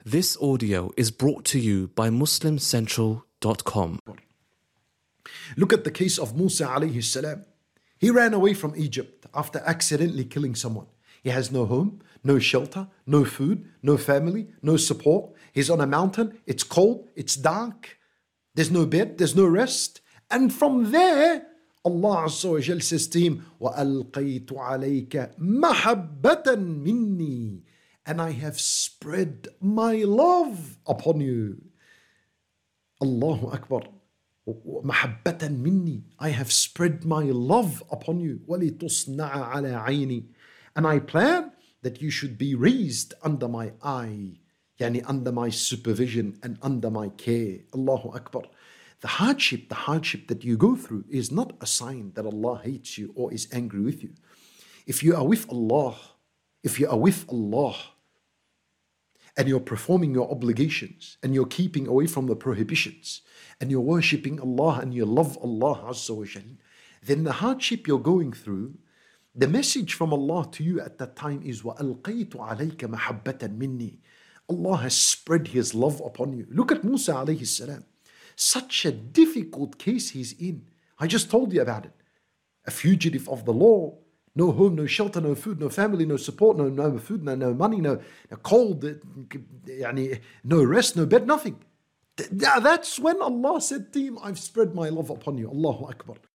This audio is brought to you by MuslimCentral.com. Look at the case of Musa alayhi salam. He ran away from Egypt after accidentally killing someone. He has no home, no shelter, no food, no family, no support. He's on a mountain, it's cold, it's dark. There's no bed, there's no rest. And from there, Allah Azza wa Jal says to him, وَأَلْقَيْتُ عَلَيْكَ مَحَبَّةً مِنِّي, and I have spread my love upon you. Allahu Akbar. مَحَبَّةً مِنِّي, I have spread my love upon you. وَلِتُصْنَعَ عَلَى عَيْنِي, and I plan that you should be raised under my eye, yani under my supervision and under my care. Allahu Akbar. The hardship that you go through is not a sign that Allah hates you or is angry with you. If you are with Allah, and you're performing your obligations and you're keeping away from the prohibitions and you're worshipping Allah and you love Allah Azza wa Jal, then the hardship you're going through, the message from Allah to you at that time is وَأَلْقَيْتُ عَلَيْكَ مَحَبَّةً مِنِّي. Allah has spread His love upon you. Look at Musa alayhi salam. Such a difficult case he's in. I just told you about it. A fugitive of the law, no home, no shelter, no food, no family, no support, no food, no money, no cold, no rest, no bed, nothing. That's when Allah said to him, I've spread my love upon you. Allahu Akbar.